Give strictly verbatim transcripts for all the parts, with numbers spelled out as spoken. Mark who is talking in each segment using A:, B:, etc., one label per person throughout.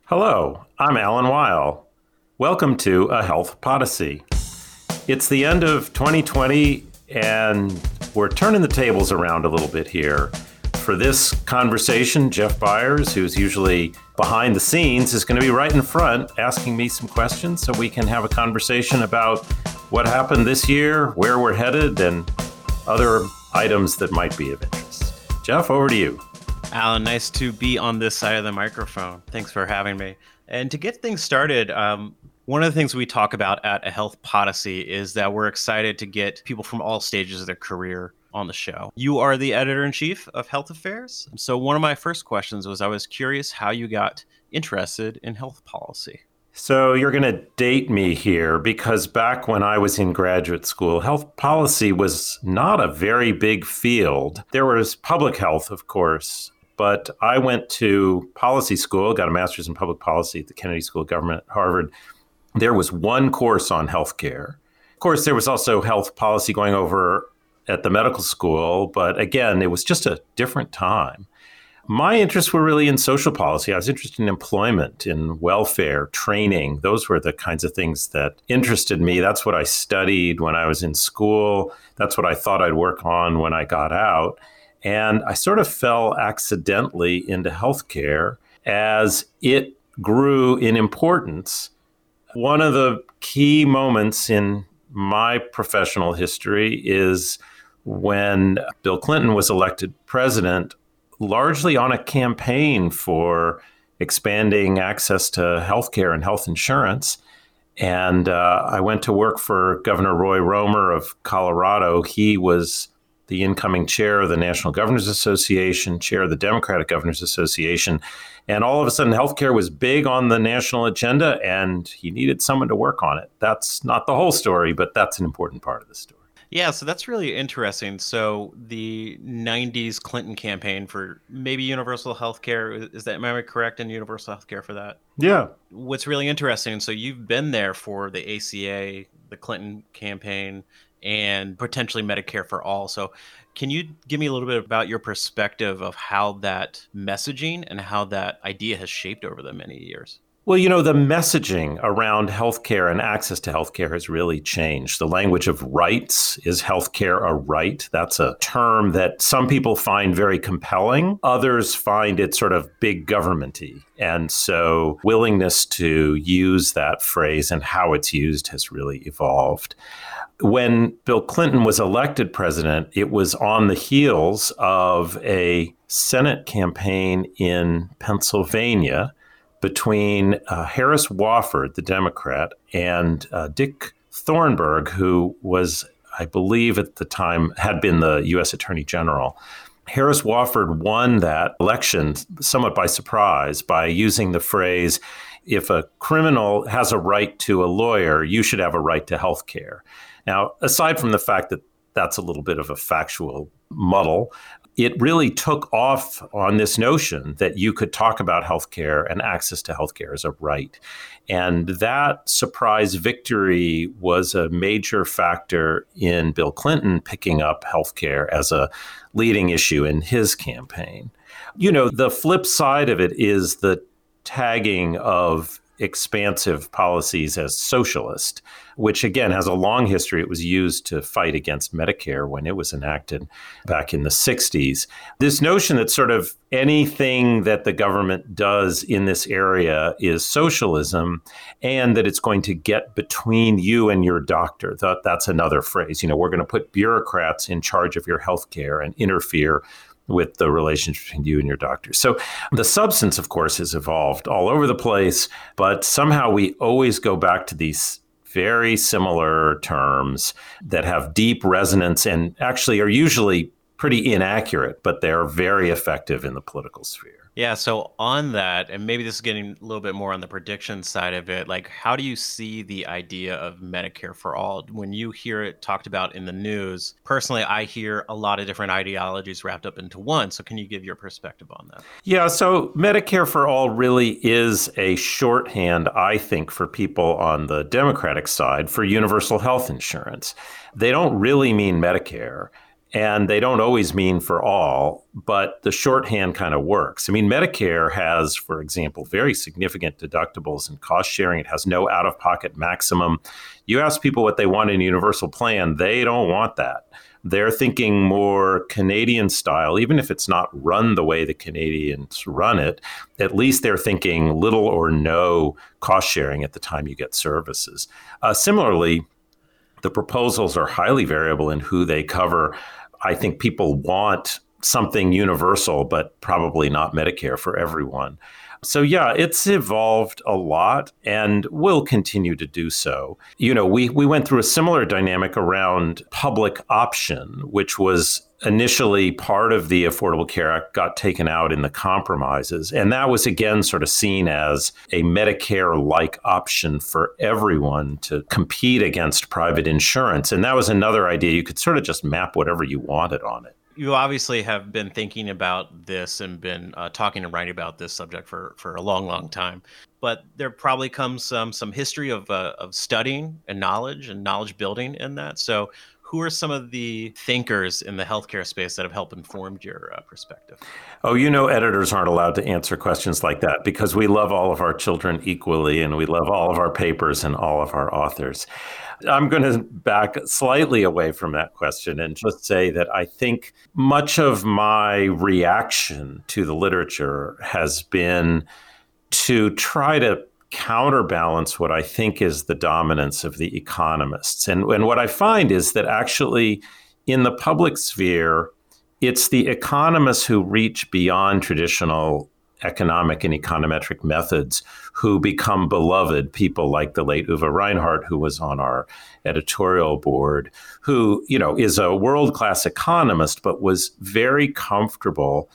A: Hello, I'm Alan Weil. Welcome to A Health Podyssey. It's the end of twenty twenty, and we're turning the tables around a little bit here. For this conversation, Jeff Byers, who's usually behind the scenes, is going to be right in front asking me some questions so we can have a conversation about what happened this year, where we're headed, and other items that might be of interest. Jeff, over to you.
B: Alan, nice to be on this side of the microphone. Thanks for having me. And to get things started, um, one of the things we talk about at A Health Podyssey is that we're excited to get people from all stages of their career on the show. You are the editor-in-chief of Health Affairs. So one of my first questions was I was curious how you got interested in health policy.
A: So you're going to date me here because back when I was in graduate school, health policy was not a very big field. There was public health, of course, but I went to policy school, got a master's in public policy at the Kennedy School of Government at Harvard. There was one course on healthcare. Of course, there was also health policy going over at the medical school, but again, it was just a different time. My interests were really in social policy. I was interested in employment, in welfare, training. Those were the kinds of things that interested me. That's what I studied when I was in school. That's what I thought I'd work on when I got out. And I sort of fell accidentally into healthcare as it grew in importance. One of the key moments in my professional history is when Bill Clinton was elected president, largely on a campaign for expanding access to healthcare and health insurance. And uh, I went to work for Governor Roy Romer of Colorado. He was the incoming chair of the National Governors Association, chair of the Democratic Governors Association. And all of a sudden, healthcare was big on the national agenda, and he needed someone to work on it. That's not the whole story, but that's an important part of the story.
B: Yeah, so that's really interesting. So the nineties Clinton campaign for maybe universal health care, is that, am I correct in universal health care for that?
A: Yeah.
B: What's really interesting, so you've been there for the A C A, the Clinton campaign, and potentially Medicare for all. So can you give me a little bit about your perspective of how that messaging and how that idea has shaped over the many years?
A: Well, you know, the messaging around healthcare and access to healthcare has really changed. The language of rights, is healthcare a right? That's a term that some people find very compelling. Others find it sort of big government-y. And so willingness to use that phrase and how it's used has really evolved. When Bill Clinton was elected president, it was on the heels of a Senate campaign in Pennsylvania between uh, Harris Wofford, the Democrat, and uh, Dick Thornburgh, who was, I believe at the time, had been the U S Attorney General. Harris Wofford won that election somewhat by surprise by using the phrase, if a criminal has a right to a lawyer, you should have a right to health care. Now, aside from the fact that that's a little bit of a factual muddle, it really took off on this notion that you could talk about healthcare and access to healthcare as a right. And that surprise victory was a major factor in Bill Clinton picking up healthcare as a leading issue in his campaign. You know, the flip side of it is the tagging of expansive policies as socialist, which again has a long history. It was used to fight against Medicare when it was enacted back in the sixties. This notion that sort of anything that the government does in this area is socialism, and that it's going to get between you and your doctor. That, that's another phrase. You know, we're going to put bureaucrats in charge of your health care and interfere with the relationship between you and your doctor. So the substance, of course, has evolved all over the place, but somehow we always go back to these very similar terms that have deep resonance and actually are usually pretty inaccurate, but they're very effective in the political sphere.
B: Yeah, so on that, and maybe this is getting a little bit more on the prediction side of it, like how do you see the idea of Medicare for all? When you hear it talked about in the news, personally, I hear a lot of different ideologies wrapped up into one. So can you give your perspective on that?
A: Yeah, so Medicare for all really is a shorthand, I think, for people on the Democratic side for universal health insurance. They don't really mean Medicare. And they don't always mean for all, but the shorthand kind of works. I mean, Medicare has, for example, very significant deductibles and cost sharing. It has no out-of-pocket maximum. You ask people what they want in a universal plan, they don't want that. They're thinking more Canadian style, even if it's not run the way the Canadians run it. At least they're thinking little or no cost sharing at the time you get services. Uh, similarly, the proposals are highly variable in who they cover. I think people want something universal, but probably not Medicare for everyone. So yeah, it's evolved a lot and will continue to do so. You know, we, we went through a similar dynamic around public option, which was initially part of the Affordable Care Act, got taken out in the compromises. And that was again sort of seen as a Medicare-like option for everyone to compete against private insurance. And that was another idea. You could sort of just map whatever you wanted on it.
B: You obviously have been thinking about this and been uh, talking and writing about this subject for, for a long, long time. But there probably comes some some history of uh, of studying and knowledge and knowledge building in that. So who are some of the thinkers in the healthcare space that have helped informed your uh, perspective?
A: Oh, you know, editors aren't allowed to answer questions like that because we love all of our children equally and we love all of our papers and all of our authors. I'm going to back slightly away from that question and just say that I think much of my reaction to the literature has been to try to counterbalance what I think is the dominance of the economists. And, and what I find is that actually in the public sphere, it's the economists who reach beyond traditional economic and econometric methods who become beloved, people like the late Uwe Reinhardt, who was on our editorial board, who, you know, is a world-class economist, but was very comfortable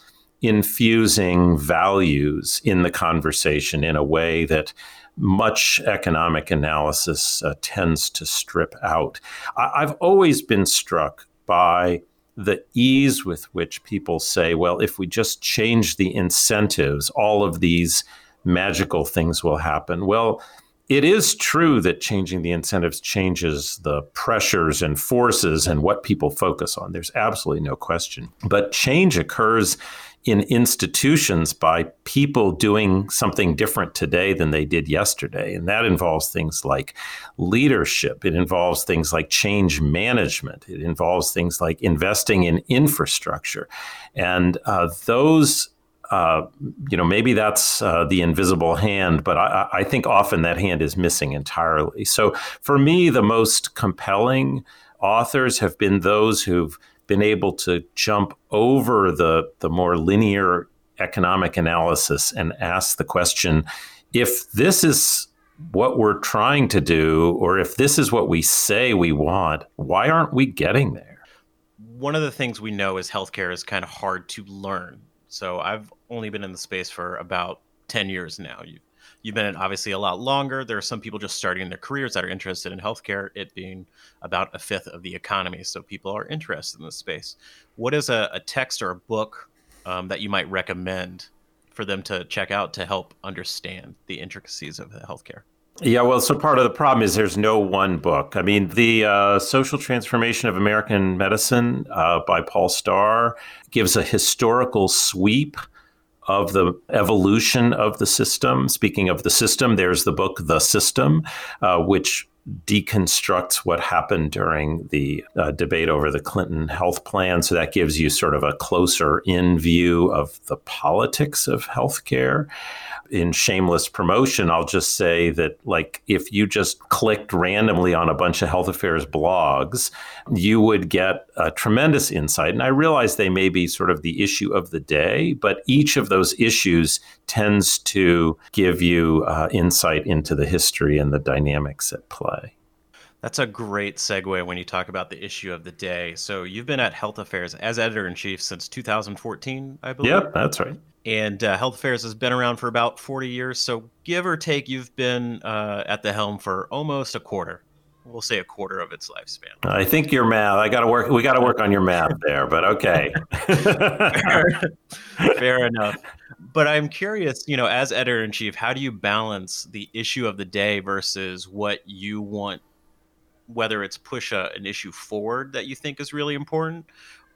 A: infusing values in the conversation in a way that much economic analysis uh, tends to strip out. I- I've always been struck by the ease with which people say, well, if we just change the incentives, all of these magical things will happen. Well, it is true that changing the incentives changes the pressures and forces and what people focus on. There's absolutely no question. But change occurs in institutions by people doing something different today than they did yesterday. And that involves things like leadership. It involves things like change management. It involves things like investing in infrastructure. And uh, those, uh, you know, maybe that's uh, the invisible hand, but I, I think often that hand is missing entirely. So for me, the most compelling authors have been those who've been able to jump over the, the more linear economic analysis and ask the question, if this is what we're trying to do, or if this is what we say we want, why aren't we getting there?
B: One of the things we know is healthcare is kind of hard to learn. So I've only been in the space for about ten years now. You've, you've been in obviously a lot longer. There are some people just starting their careers that are interested in healthcare, it being about a fifth of the economy. So people are interested in this space. What is a, a text or a book um, that you might recommend for them to check out to help understand the intricacies of the healthcare?
A: Yeah, well, so part of the problem is there's no one book. I mean, the uh, Social Transformation of American Medicine uh, by Paul Starr gives a historical sweep of the evolution of the system. Speaking of the system, there's the book, The System, uh, which deconstructs what happened during the uh, debate over the Clinton health plan. So that gives you sort of a closer in view of the politics of healthcare. In shameless promotion, I'll just say that, like, if you just clicked randomly on a bunch of health affairs blogs, you would get a tremendous insight. And I realize they may be sort of the issue of the day, but each of those issues tends to give you uh, insight into the history and the dynamics at play.
B: That's a great segue when you talk about the issue of the day. So you've been at Health Affairs as editor-in-chief since two thousand fourteen, I believe.
A: Yep, that's right.
B: And uh, Health Affairs has been around for about forty years. So give or take, you've been uh, at the helm for almost a quarter. We'll say a quarter of its lifespan.
A: I think your math, I got to work, we got to work on your math there, but okay.
B: fair, fair enough. But I'm curious, you know, as editor-in-chief, how do you balance the issue of the day versus what you want, whether it's push a, an issue forward that you think is really important,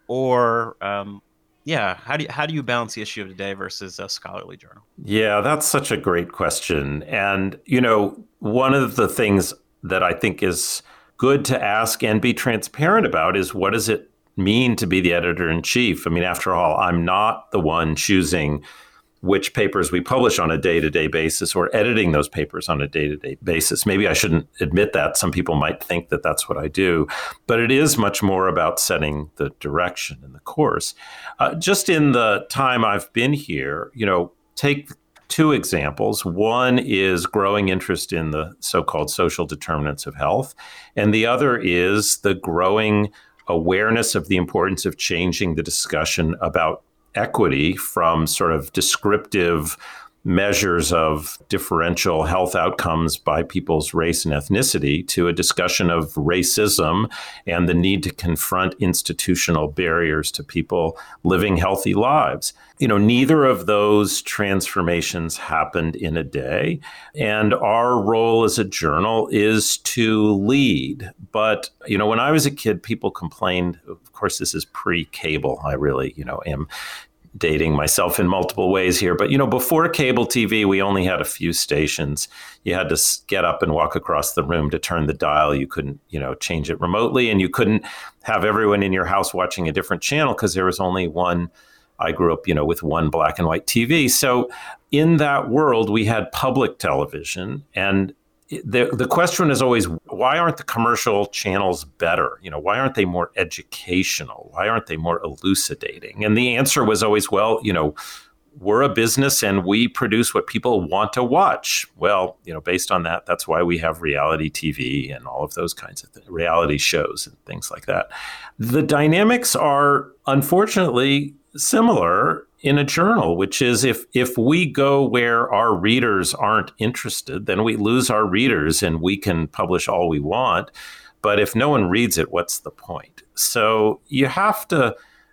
B: or um, yeah, how do you, how do you balance the issue of the day versus a scholarly journal?
A: Yeah, that's such a great question. And, you know, one of the things that I think is good to ask and be transparent about is what does it mean to be the editor in chief? I mean, after all, I'm not the one choosing which papers we publish on a day-to-day basis or editing those papers on a day-to-day basis. Maybe I shouldn't admit that. Some people might think that that's what I do, but it is much more about setting the direction and the course. Uh, just in the time I've been here, you know, take two examples. One is growing interest in the so-called social determinants of health, and the other is the growing awareness of the importance of changing the discussion about equity from sort of descriptive measures of differential health outcomes by people's race and ethnicity to a discussion of racism and the need to confront institutional barriers to people living healthy lives. You know, neither of those transformations happened in a day. And our role as a journal is to lead. But, you know, when I was a kid, people complained, of course, this is pre-cable. I really, you know, am dating myself in multiple ways here. But, you know, before cable T V, we only had a few stations. You had to get up and walk across the room to turn the dial. You couldn't, you know, change it remotely. And you couldn't have everyone in your house watching a different channel because there was only one. I grew up, you know, with one black and white T V. So in that world, we had public television. And the the question is always, why aren't the commercial channels better? You know, why aren't they more educational? Why aren't they more elucidating? And the answer was always, well, you know, we're a business and we produce what people want to watch. Well, you know, based on that, that's why we have reality T V and all of those kinds of th- reality shows and things like that. The dynamics are unfortunately similar in a journal, which is if if we go where our readers aren't interested, then we lose our readers and we can publish all we want. But if no one reads it, what's the point? So you have to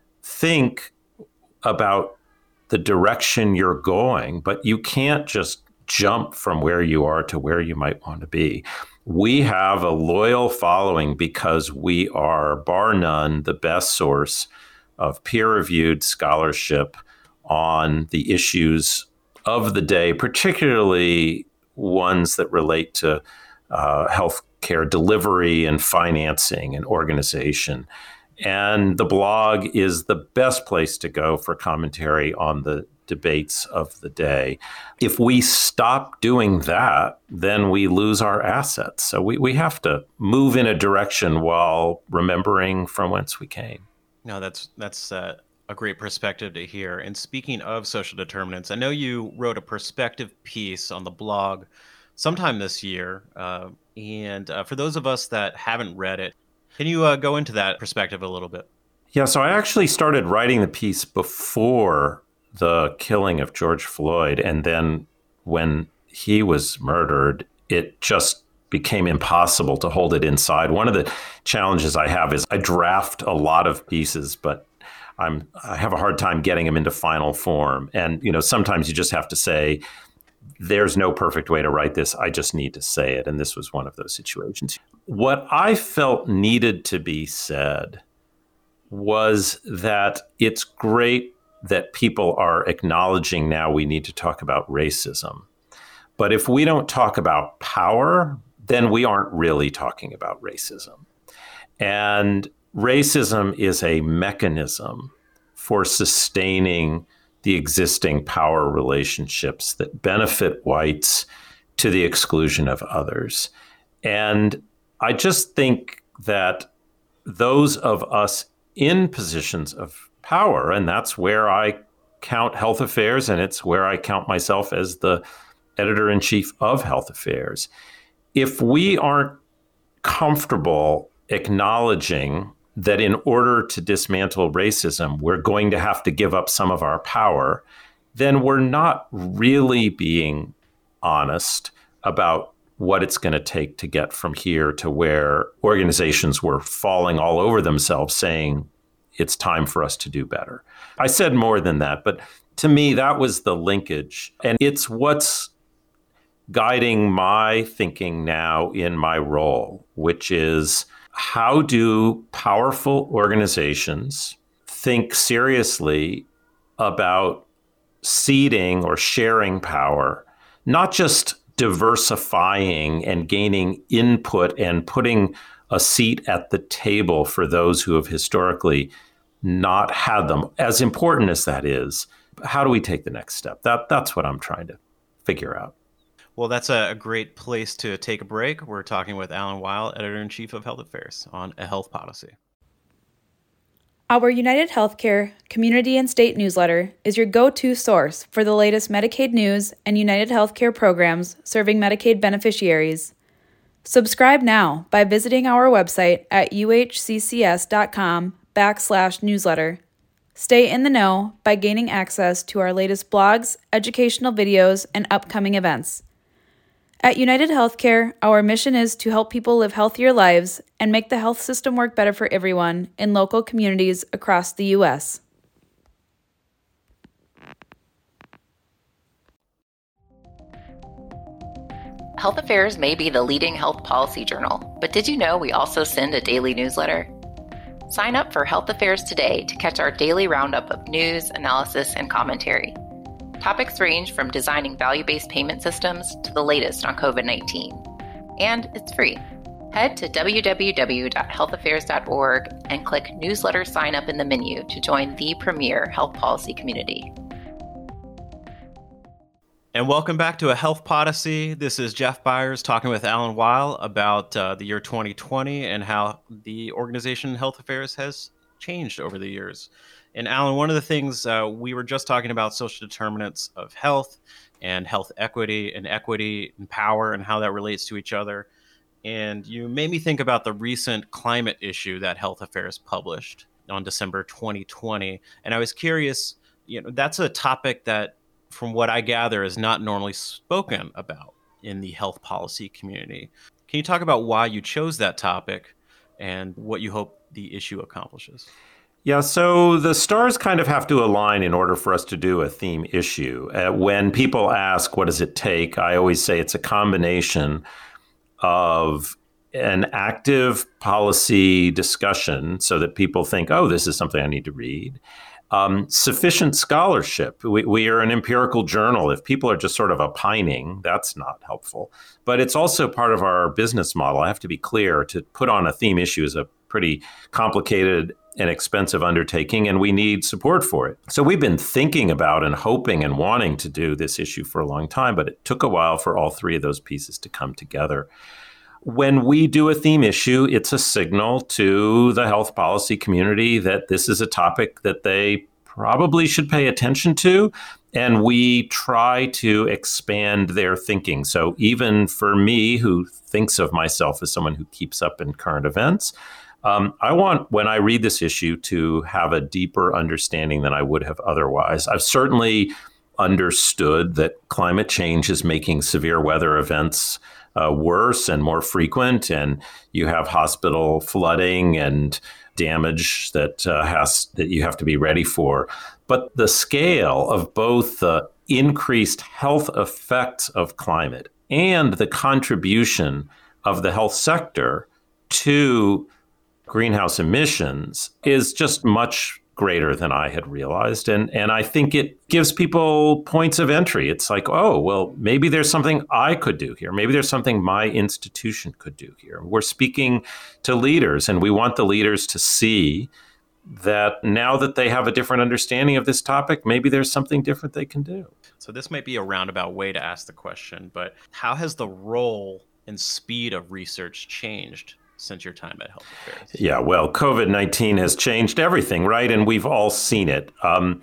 A: think about the direction you're going, but you can't just jump from where you are to where you might want to be. We have a loyal following because we are, bar none, the best source of peer-reviewed scholarship on the issues of the day, particularly ones that relate to uh, healthcare delivery and financing and organization. And the blog is the best place to go for commentary on the debates of the day. If we stop doing that, then we lose our assets. So we, we have to move in a direction while remembering from whence we came.
B: No, that's that's uh, a great perspective to hear. And speaking of social determinants, I know you wrote a perspective piece on the blog sometime this year. Uh, and uh, for those of us that haven't read it, can you uh, go into that perspective a little bit?
A: Yeah, so I actually started writing the piece before the killing of George Floyd. And then when he was murdered, it just became impossible to hold it inside. One of the challenges I have is I draft a lot of pieces, but I'm I have a hard time getting them into final form. And, you know, sometimes you just have to say, there's no perfect way to write this. I just need to say it. And this was one of those situations. What I felt needed to be said was that it's great that people are acknowledging now we need to talk about racism. But if we don't talk about power, then we aren't really talking about racism. And racism is a mechanism for sustaining the existing power relationships that benefit whites to the exclusion of others. And I just think that those of us in positions of power, and that's where I count Health Affairs, and it's where I count myself as the editor-in-chief of Health Affairs, if we aren't comfortable acknowledging that in order to dismantle racism, we're going to have to give up some of our power, then we're not really being honest about what it's going to take to get from here to where organizations were falling all over themselves saying it's time for us to do better. I said more than that, but to me, that was the linkage. And it's what's guiding my thinking now in my role, which is how do powerful organizations think seriously about ceding or sharing power, not just diversifying and gaining input and putting a seat at the table for those who have historically not had them. As important as that is, how do we take the next step? That that's what I'm trying to figure out.
B: Well, that's a great place to take a break. We're talking with Alan Weil, Editor-in-Chief of Health Affairs, on A Health Policy.
C: Our United Healthcare community and state newsletter is your go-to source for the latest Medicaid news and United Healthcare programs serving Medicaid beneficiaries. Subscribe now by visiting our website at uhccs.com backslash newsletter. Stay in the know by gaining access to our latest blogs, educational videos, and upcoming events. At United Healthcare, our mission is to help people live healthier lives and make the health system work better for everyone in local communities across the U S.
D: Health Affairs may be the leading health policy journal, but did you know we also send a daily newsletter? Sign up for Health Affairs today to catch our daily roundup of news, analysis, and commentary. Topics range from designing value-based payment systems to the latest on COVID nineteen. And it's free. Head to w w w dot health affairs dot org and click Newsletter Sign Up in the menu to join the premier health policy community.
B: And welcome back to A Health Policy. This is Jeff Byers talking with Alan Weil about uh, the year twenty twenty and how the organization Health Affairs has changed over the years. And Alan, one of the things uh, we were just talking about social determinants of health and health equity and equity and power and how that relates to each other. And you made me think about the recent climate issue that Health Affairs published on December twenty twenty. And I was curious, you know, that's a topic that, from what I gather, is not normally spoken about in the health policy community. Can you talk about why you chose that topic and what you hope the issue accomplishes?
A: Yeah, so the stars kind of have to align in order for us to do a theme issue. Uh, when people ask, what does it take? I always say it's a combination of an active policy discussion so that people think, oh, this is something I need to read. Um, sufficient scholarship. We, we are an empirical journal. If people are just sort of opining, that's not helpful. But it's also part of our business model. I have to be clear, to put on a theme issue is a pretty complicated and expensive undertaking, and we need support for it. So we've been thinking about and hoping and wanting to do this issue for a long time, but it took a while for all three of those pieces to come together. When we do a theme issue, it's a signal to the health policy community that this is a topic that they probably should pay attention to, and we try to expand their thinking. So even for me, who thinks of myself as someone who keeps up in current events, Um, I want, when I read this issue, to have a deeper understanding than I would have otherwise. I've certainly understood that climate change is making severe weather events uh, worse and more frequent, and you have hospital flooding and damage that uh, has that you have to be ready for. But the scale of both the increased health effects of climate and the contribution of the health sector to greenhouse emissions is just much greater than I had realized. And, and I think it gives people points of entry. It's like, oh, well, maybe there's something I could do here. Maybe there's something my institution could do here. We're speaking to leaders, and we want the leaders to see that now that they have a different understanding of this topic, maybe there's something different they can do.
B: So this might be a roundabout way to ask the question, but how has the role and speed of research changed since your time at Health Affairs?
A: Yeah, well, COVID nineteen has changed everything, right? And we've all seen it. Um,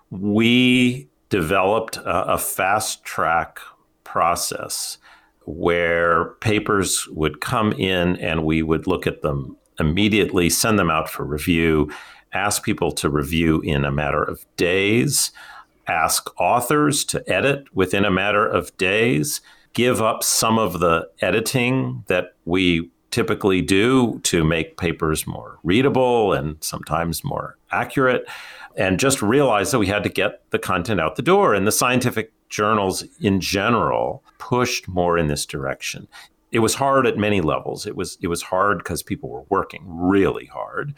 A: we developed a, a fast track process where papers would come in and we would look at them immediately, send them out for review, ask people to review in a matter of days, ask authors to edit within a matter of days, give up some of the editing that we typically do to make papers more readable and sometimes more accurate, and just realize that we had to get the content out the door. And the scientific journals in general pushed more in this direction. It was hard at many levels. It was it was hard because people were working really hard.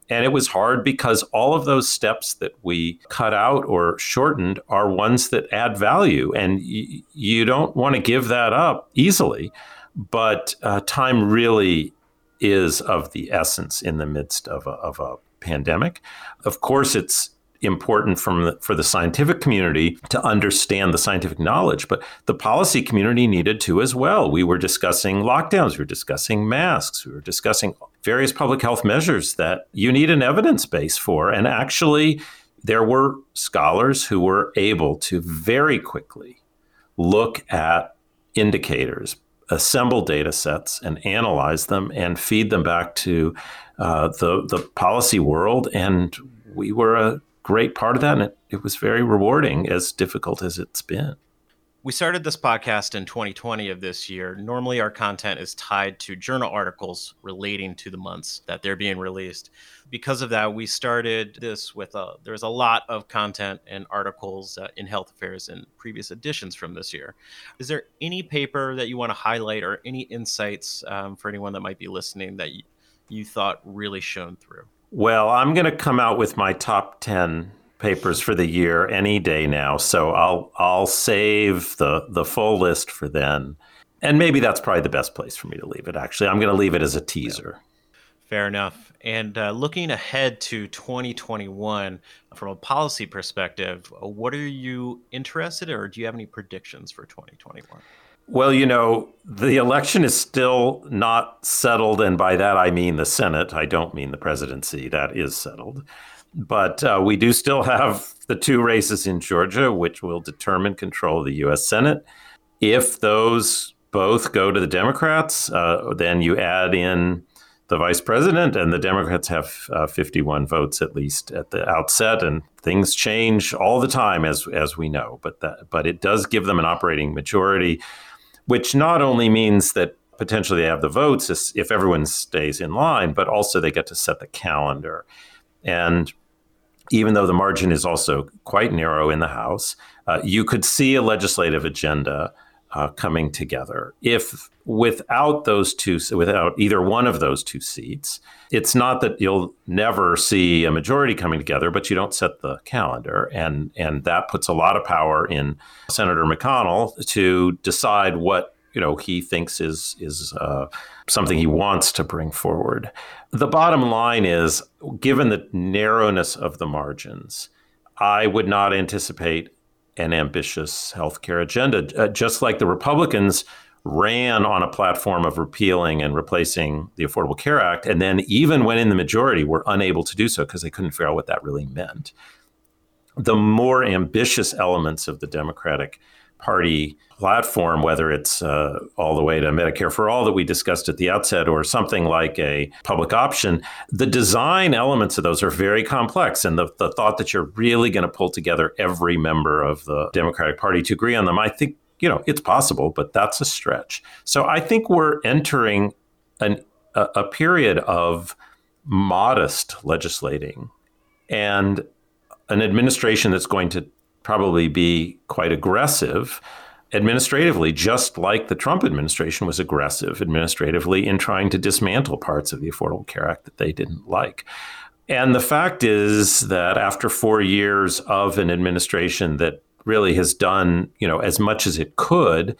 A: And it was hard because all of those steps that we cut out or shortened are ones that add value. And y- you don't want to give that up easily. But uh, time really is of the essence in the midst of a, of a pandemic. Of course, it's important from the, for the scientific community to understand the scientific knowledge, but the policy community needed to as well. We were discussing lockdowns, we were discussing masks, we were discussing various public health measures that you need an evidence base for. And actually, there were scholars who were able to very quickly look at indicators, assemble data sets and analyze them and feed them back to uh, the, the policy world. And we were a great part of that. And it, it was very rewarding, as difficult as it's been.
B: We started this podcast in twenty twenty of this year. Normally, our content is tied to journal articles relating to the months that they're being released. Because of that, we started this with a, there's a lot of content and articles uh, in Health Affairs in previous editions from this year. Is there any paper that you want to highlight or any insights um, for anyone that might be listening that you, you thought really shone through?
A: Well, I'm going to come out with my top ten papers for the year any day now. So I'll I'll save the the full list for then. And maybe that's probably the best place for me to leave it, actually. I'm going to leave it as a teaser.
B: Fair enough. And uh, looking ahead to twenty twenty-one, from a policy perspective, what are you interested in, or do you have any predictions for twenty twenty-one?
A: Well, you know, the election is still not settled. And by that, I mean the Senate. I don't mean the presidency. That is settled. But uh, we do still have the two races in Georgia, which will determine control of the U S Senate. If those both go to the Democrats, uh, then you add in the vice president, and the Democrats have uh, fifty-one votes at least at the outset. And things change all the time, as as we know. But that, but it does give them an operating majority, which not only means that potentially they have the votes if everyone stays in line, but also they get to set the calendar. And even though the margin is also quite narrow in the House, uh, you could see a legislative agenda uh, coming together. If without those two, without either one of those two seats, it's not that you'll never see a majority coming together, but you don't set the calendar. And, and that puts a lot of power in Senator McConnell to decide what you know, he thinks is is uh, something he wants to bring forward. The bottom line is, given the narrowness of the margins, I would not anticipate an ambitious healthcare agenda. Uh, just like the Republicans ran on a platform of repealing and replacing the Affordable Care Act, and then even when in the majority, were unable to do so because they couldn't figure out what that really meant. The more ambitious elements of the Democratic Party platform, whether it's uh, all the way to Medicare for All that we discussed at the outset, or something like a public option, the design elements of those are very complex. And the, the thought that you're really going to pull together every member of the Democratic Party to agree on them, I think, you know, it's possible, but that's a stretch. So I think we're entering an, a, a period of modest legislating and an administration that's going to probably be quite aggressive administratively, just like the Trump administration was aggressive administratively in trying to dismantle parts of the Affordable Care Act that they didn't like. And the fact is that after four years of an administration that really has done, you know, as much as it could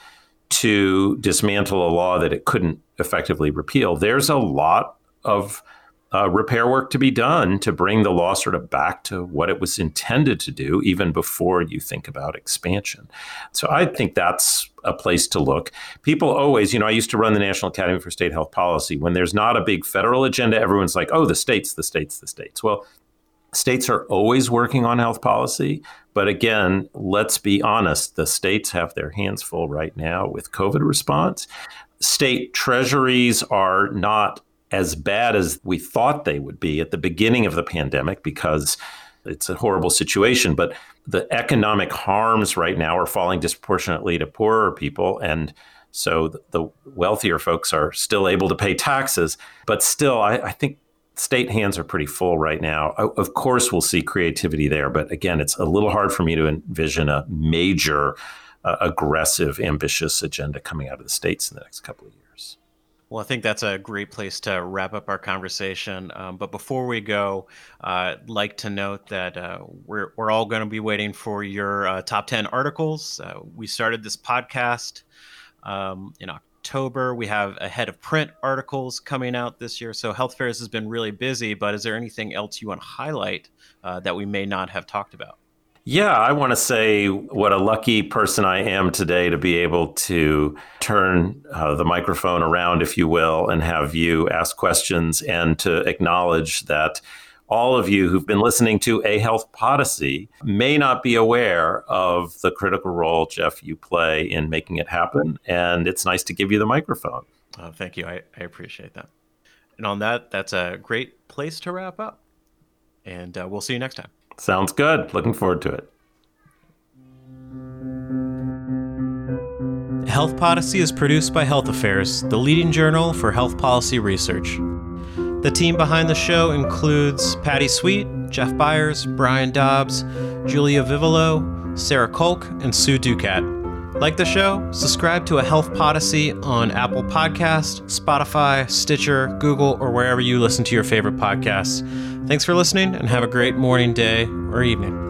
A: to dismantle a law that it couldn't effectively repeal, there's a lot of Uh, repair work to be done to bring the law sort of back to what it was intended to do, even before you think about expansion. So I think that's a place to look. People always, you know, I used to run the National Academy for State Health Policy. When there's not a big federal agenda, everyone's like, oh, the states, the states, the states. Well, states are always working on health policy. But again, let's be honest, the states have their hands full right now with COVID response. State treasuries are not as bad as we thought they would be at the beginning of the pandemic, because it's a horrible situation. But the economic harms right now are falling disproportionately to poorer people. And so the wealthier folks are still able to pay taxes. But still, I, I think state hands are pretty full right now. Of course, we'll see creativity there. But again, it's a little hard for me to envision a major, uh, aggressive, ambitious agenda coming out of the states in the next couple of years.
B: Well, I think that's a great place to wrap up our conversation. Um, but before we go, uh, I'd like to note that uh, we're, we're all going to be waiting for your uh, top ten articles. Uh, we started this podcast um, in October. We have a head of print articles coming out this year. So Health Affairs has been really busy, but is there anything else you want to highlight uh, that we may not have talked about?
A: Yeah, I want to say what a lucky person I am today to be able to turn uh, the microphone around, if you will, and have you ask questions, and to acknowledge that all of you who've been listening to A Health Podacy may not be aware of the critical role, Jeff, you play in making it happen. And it's nice to give you the microphone.
B: Oh, thank you. I, I appreciate that. And on that, that's a great place to wrap up. And uh, we'll see you next time.
A: Sounds good. Looking forward to it.
B: Health Podacy is produced by Health Affairs, the leading journal for health policy research. The team behind the show includes Patty Sweet, Jeff Byers, Brian Dobbs, Julia Vivolo, Sarah Kolk, and Sue Ducat. Like the show? Subscribe to A Health Podacy on Apple Podcasts, Spotify, Stitcher, Google, or wherever you listen to your favorite podcasts. Thanks for listening, and have a great morning, day, or evening.